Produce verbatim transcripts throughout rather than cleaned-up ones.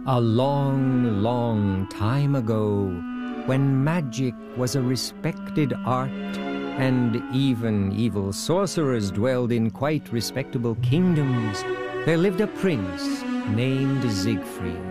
A long, long time ago, when magic was a respected art, and even evil sorcerers dwelled in quite respectable kingdoms, there lived a prince named Siegfried.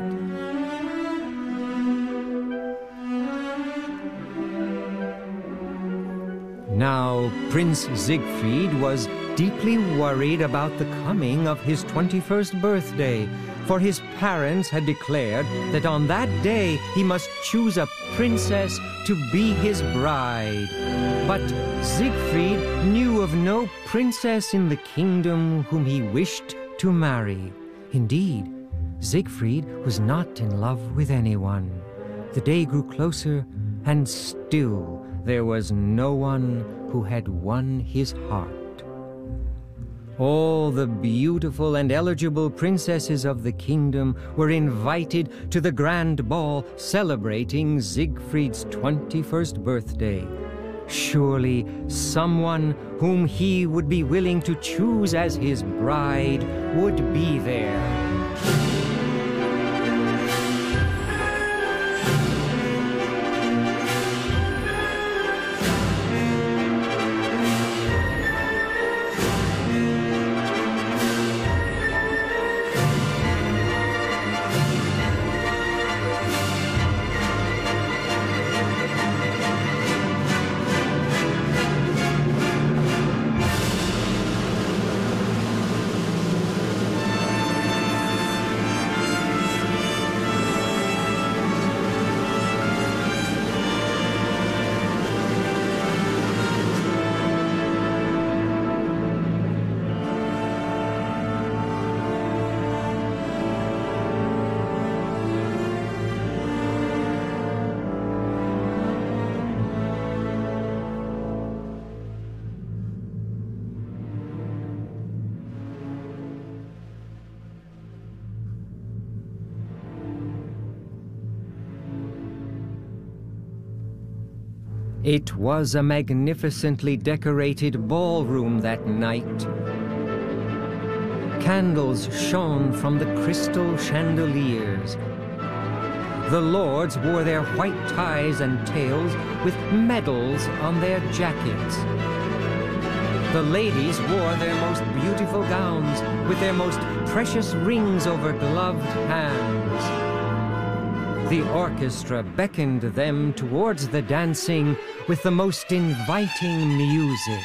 Now, Prince Siegfried was deeply worried about the coming of his twenty-first birthday, for his parents had declared that on that day he must choose a princess to be his bride. But Siegfried knew of no princess in the kingdom whom he wished to marry. Indeed, Siegfried was not in love with anyone. The day grew closer, and still there was no one who had won his heart. All the beautiful and eligible princesses of the kingdom were invited to the grand ball celebrating Siegfried's twenty-first birthday. Surely someone whom he would be willing to choose as his bride would be there. It was a magnificently decorated ballroom that night. Candles shone from the crystal chandeliers. The lords wore their white ties and tails with medals on their jackets. The ladies wore their most beautiful gowns with their most precious rings over gloved hands. The orchestra beckoned them towards the dancing with the most inviting music.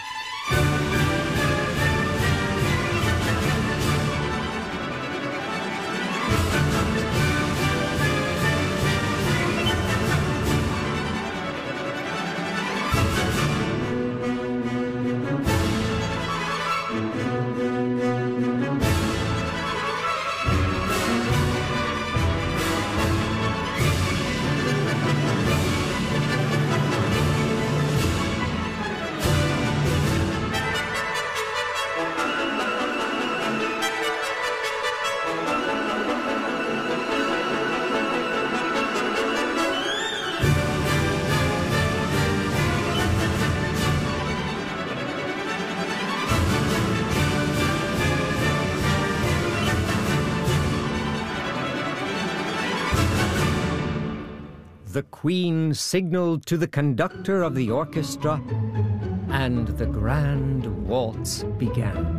The Queen signaled to the conductor of the orchestra, and the grand waltz began.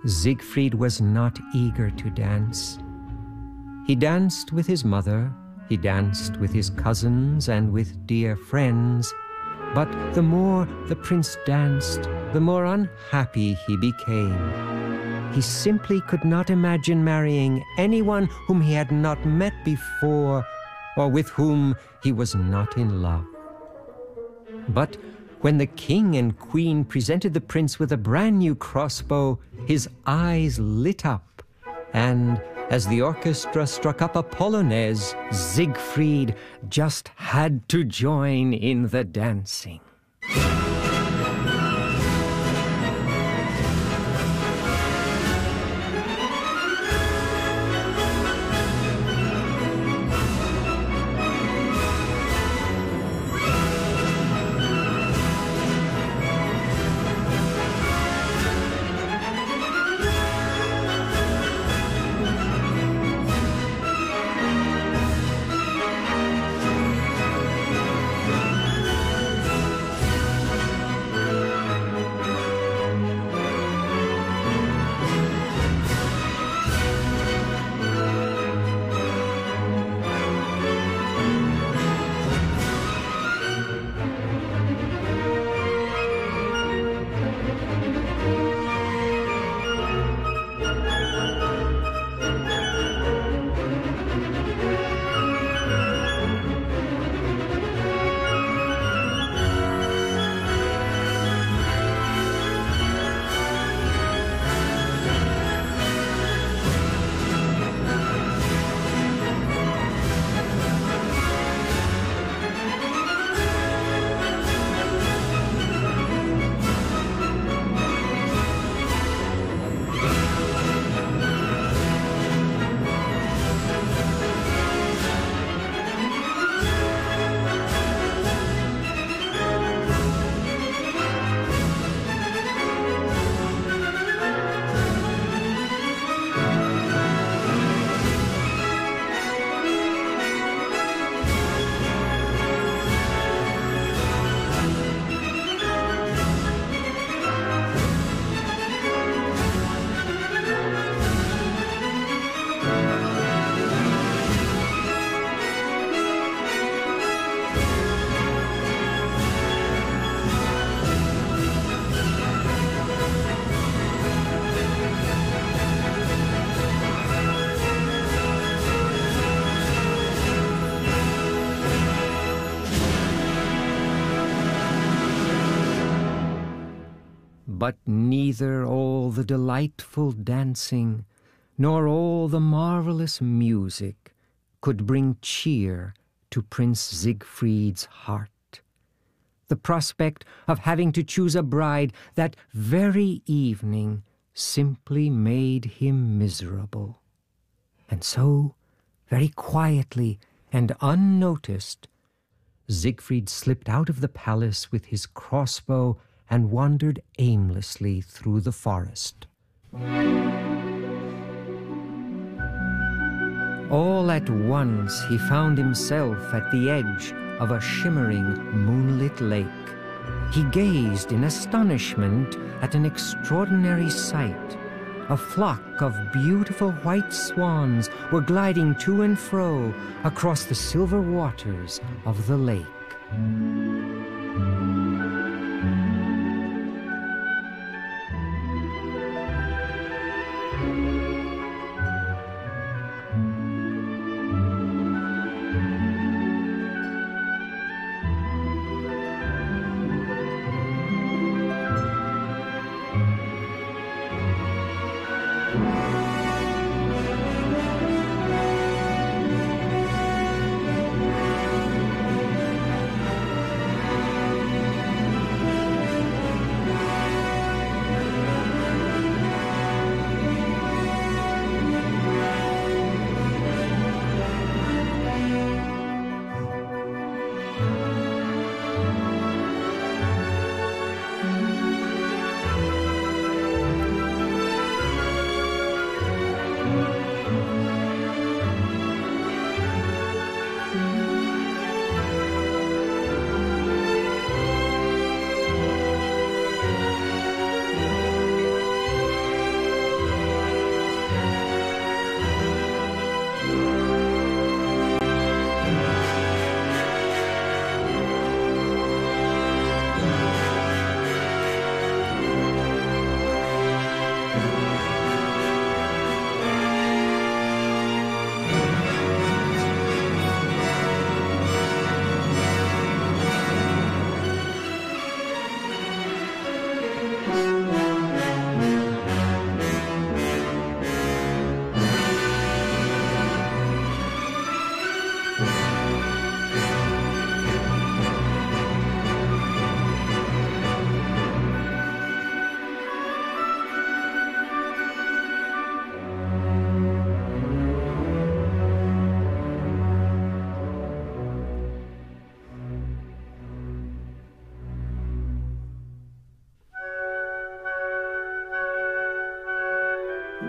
Siegfried was not eager to dance. He danced with his mother, he danced with his cousins and with dear friends, but the more the prince danced, the more unhappy he became. He simply could not imagine marrying anyone whom he had not met before or with whom he was not in love. But when the king and queen presented the prince with a brand new crossbow, his eyes lit up, and as the orchestra struck up a polonaise, Siegfried just had to join in the dancing. But neither all the delightful dancing nor all the marvelous music could bring cheer to Prince Siegfried's heart. The prospect of having to choose a bride that very evening simply made him miserable. And so, very quietly and unnoticed, Siegfried slipped out of the palace with his crossbow and wandered aimlessly through the forest. All at once he found himself at the edge of a shimmering moonlit lake. He gazed in astonishment at an extraordinary sight. A flock of beautiful white swans were gliding to and fro across the silver waters of the lake.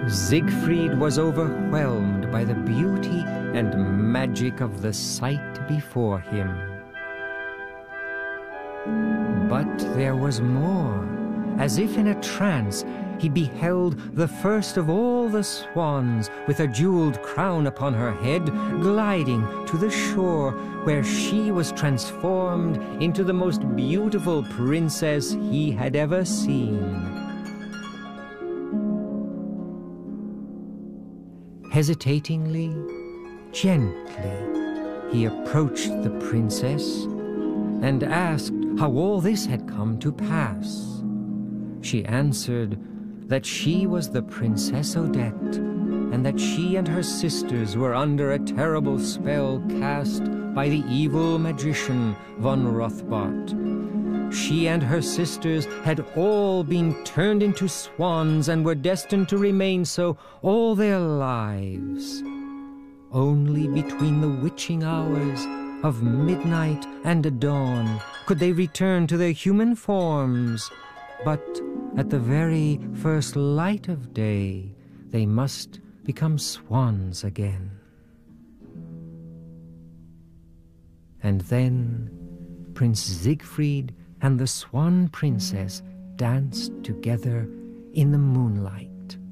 Siegfried was overwhelmed by the beauty and magic of the sight before him. But there was more. As if in a trance, he beheld the first of all the swans, with a jeweled crown upon her head, gliding to the shore, where she was transformed into the most beautiful princess he had ever seen. Hesitatingly, gently, he approached the princess and asked how all this had come to pass. She answered that she was the Princess Odette, and that she and her sisters were under a terrible spell cast by the evil magician von Rothbart. She and her sisters had all been turned into swans and were destined to remain so all their lives. Only between the witching hours of midnight and dawn could they return to their human forms, but at the very first light of day, they must become swans again. And then Prince Siegfried and the Swan Princess danced together in the moonlight.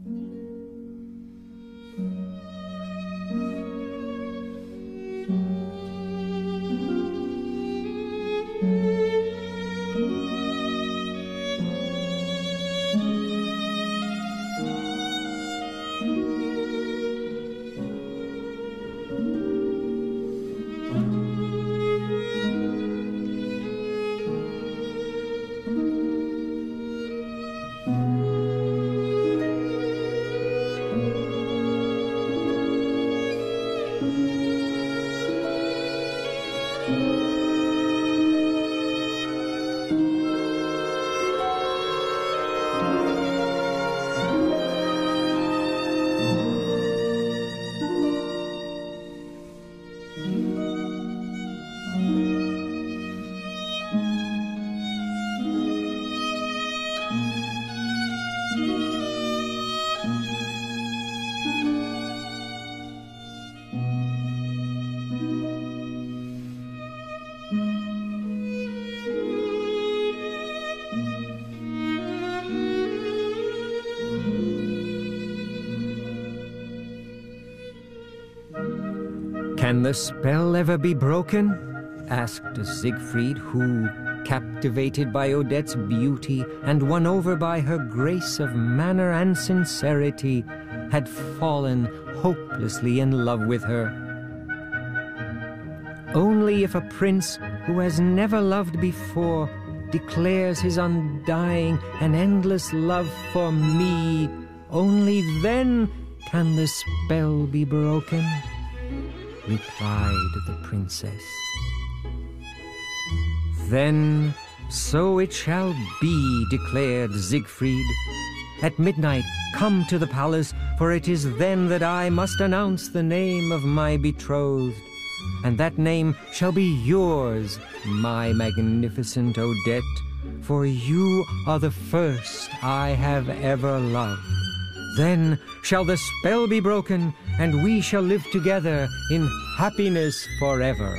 Can the spell ever be broken? Asked Siegfried, who, captivated by Odette's beauty and won over by her grace of manner and sincerity, had fallen hopelessly in love with her. Only if a prince who has never loved before declares his undying and endless love for me, only then can the spell be broken, replied the princess. Then so it shall be, declared Siegfried. At midnight come to the palace, for it is then that I must announce the name of my betrothed, and that name shall be yours, my magnificent Odette, for you are the first I have ever loved. Then shall the spell be broken, and we shall live together in happiness forever.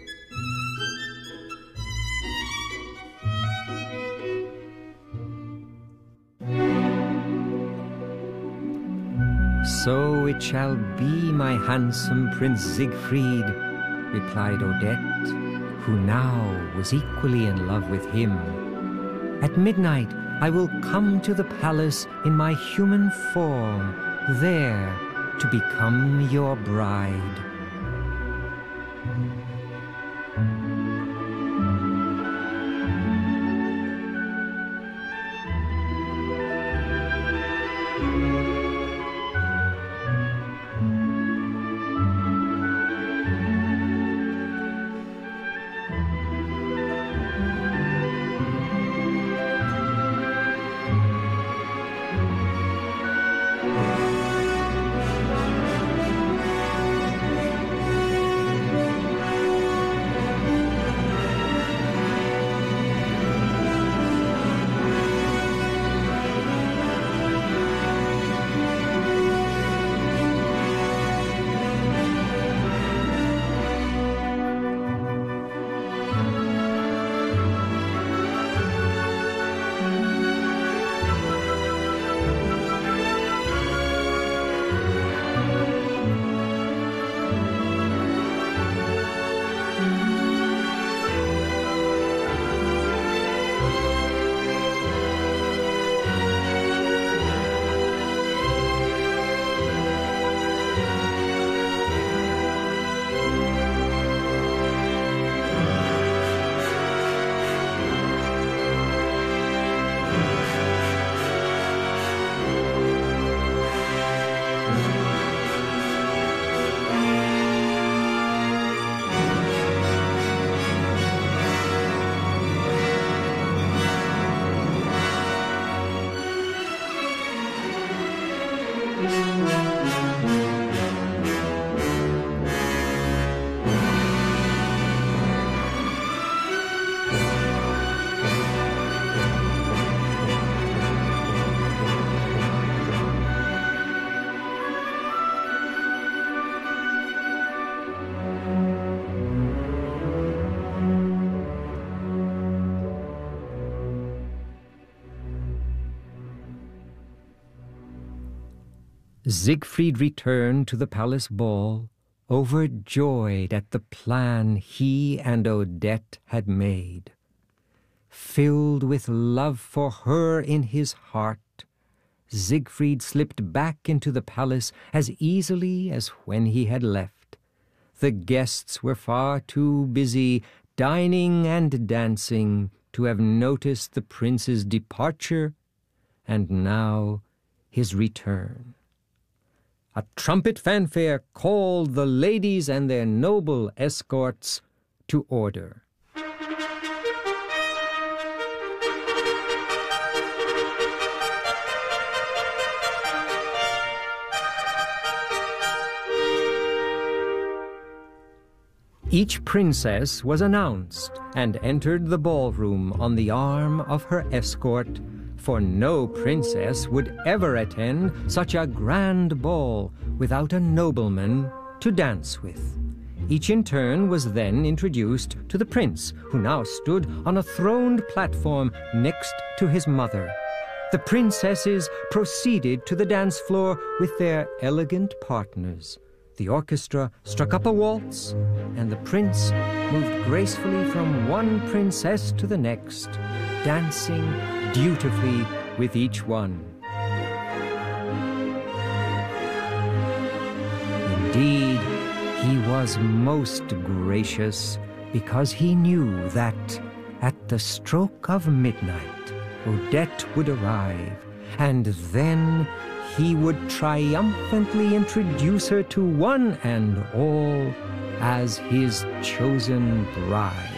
So it shall be, my handsome Prince Siegfried, replied Odette, who now was equally in love with him. At midnight I will come to the palace in my human form, there to become your bride. Siegfried returned to the palace ball, overjoyed at the plan he and Odette had made. Filled with love for her in his heart, Siegfried slipped back into the palace as easily as when he had left. The guests were far too busy dining and dancing to have noticed the prince's departure, and now his return. A trumpet fanfare called the ladies and their noble escorts to order. Each princess was announced and entered the ballroom on the arm of her escort, for no princess would ever attend such a grand ball without a nobleman to dance with. Each in turn was then introduced to the prince, who now stood on a throned platform next to his mother. The princesses proceeded to the dance floor with their elegant partners. The orchestra struck up a waltz, and the prince moved gracefully from one princess to the next, dancing dutifully with each one. Indeed, he was most gracious, because he knew that at the stroke of midnight Odette would arrive, and then he would triumphantly introduce her to one and all as his chosen bride.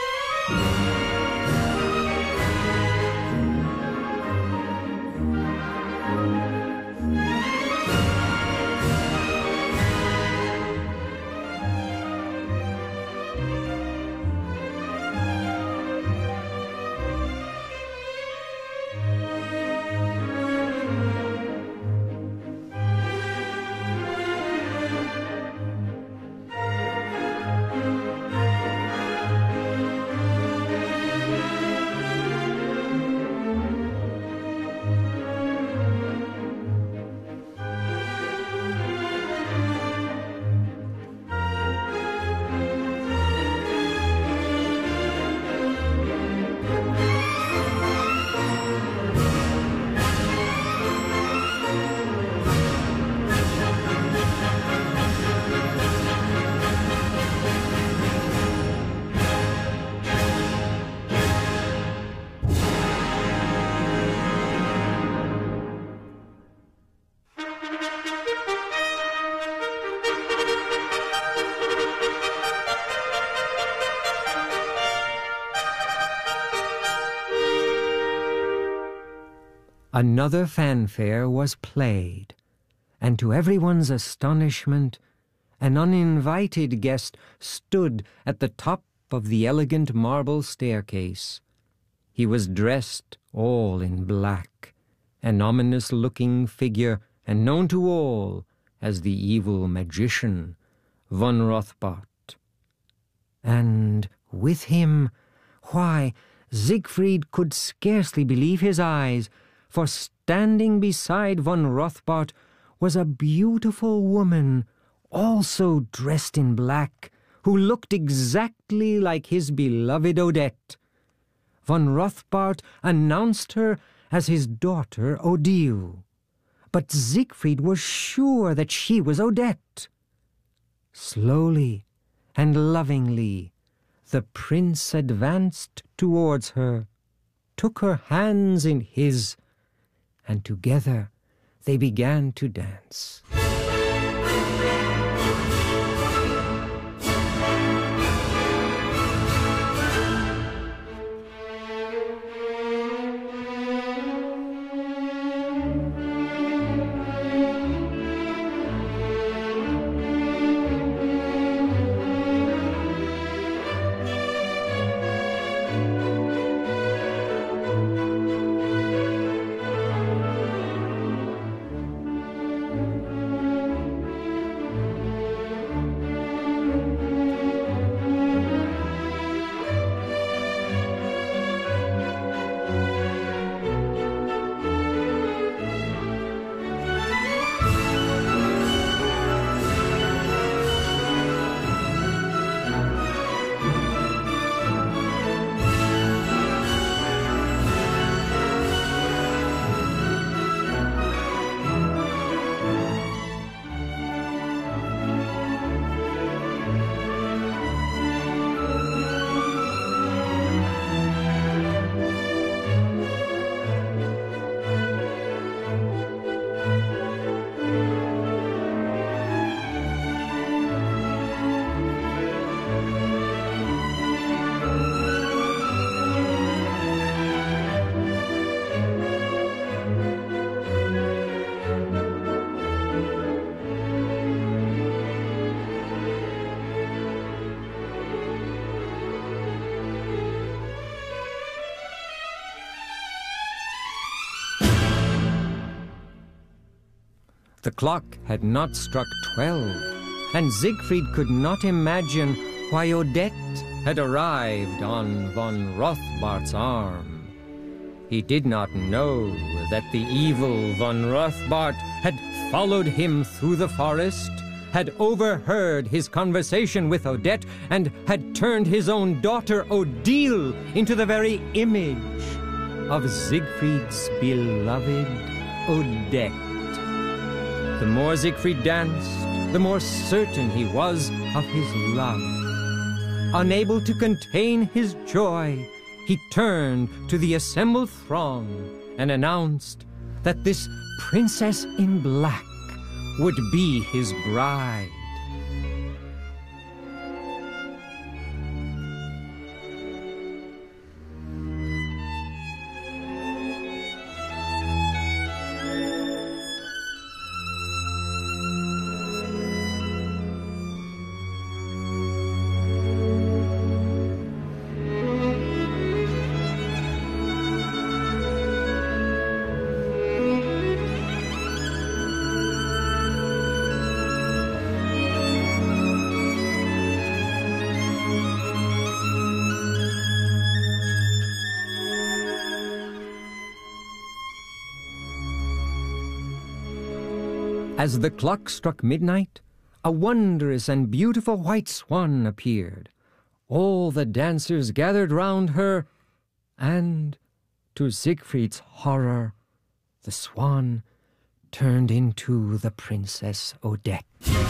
Another fanfare was played, and to everyone's astonishment, an uninvited guest stood at the top of the elegant marble staircase. He was dressed all in black, an ominous-looking figure, and known to all as the evil magician, von Rothbart. And with him, why, Siegfried could scarcely believe his eyes, for standing beside von Rothbart was a beautiful woman, also dressed in black, who looked exactly like his beloved Odette. Von Rothbart announced her as his daughter Odile, but Siegfried was sure that she was Odette. Slowly and lovingly, the prince advanced towards her, took her hands in his, and together they began to dance. The clock had not struck twelve, and Siegfried could not imagine why Odette had arrived on von Rothbart's arm. He did not know that the evil von Rothbart had followed him through the forest, had overheard his conversation with Odette, and had turned his own daughter Odile into the very image of Siegfried's beloved Odette. The more Siegfried danced, the more certain he was of his love. Unable to contain his joy, he turned to the assembled throng and announced that this princess in black would be his bride. As the clock struck midnight, a wondrous and beautiful white swan appeared. All the dancers gathered round her, and, to Siegfried's horror, the swan turned into the Princess Odette.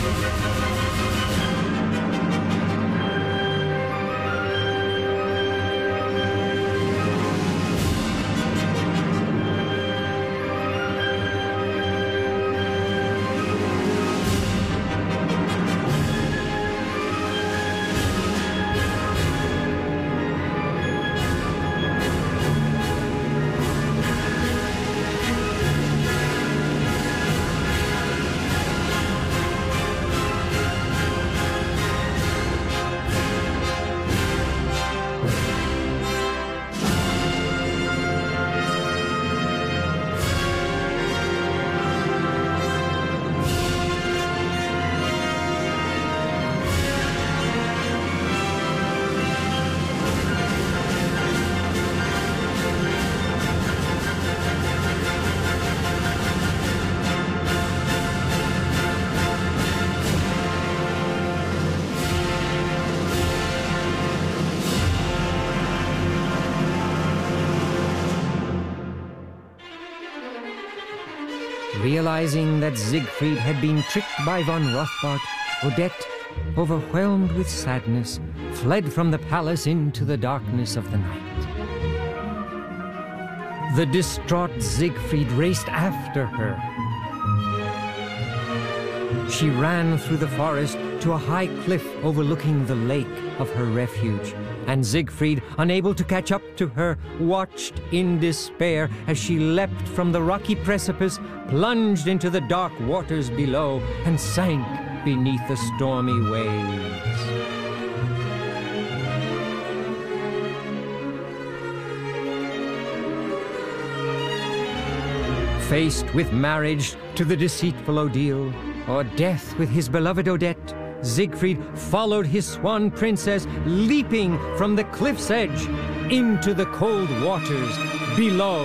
Realizing that Siegfried had been tricked by von Rothbart, Odette, overwhelmed with sadness, fled from the palace into the darkness of the night. The distraught Siegfried raced after her. She ran through the forest to a high cliff overlooking the lake of her refuge, and Siegfried, unable to catch up to her, watched in despair as she leapt from the rocky precipice, plunged into the dark waters below, and sank beneath the stormy waves. Faced with marriage to the deceitful Odile, or death with his beloved Odette, Siegfried followed his swan princess, leaping from the cliff's edge into the cold waters below.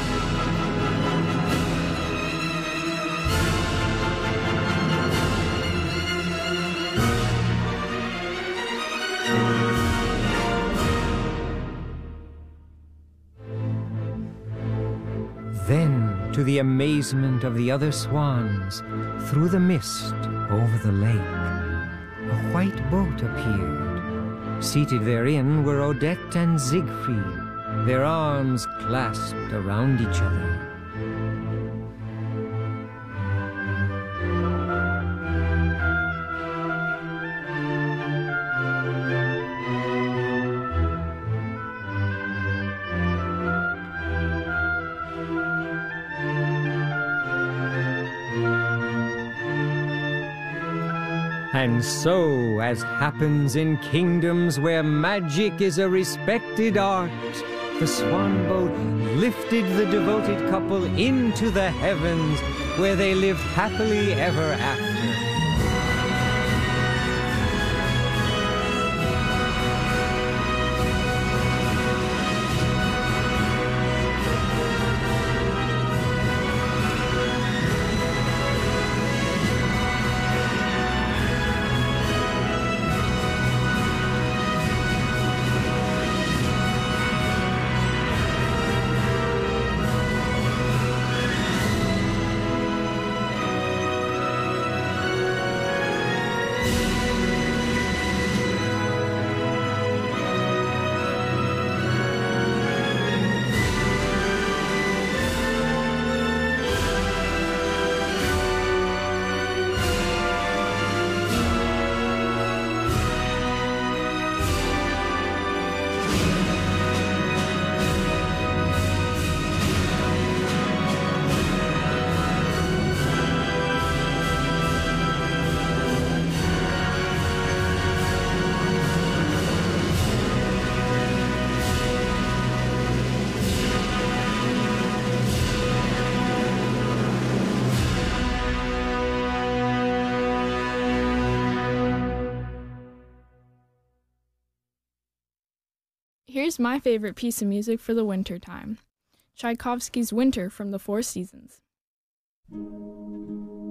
Then, to the amazement of the other swans, through the mist over the lake, a white boat appeared. Seated therein were Odette and Siegfried, their arms clasped around each other. And so, as happens in kingdoms where magic is a respected art, the swan boat lifted the devoted couple into the heavens, where they lived happily ever after. Here's my favorite piece of music for the winter time, Tchaikovsky's Winter from the Four Seasons.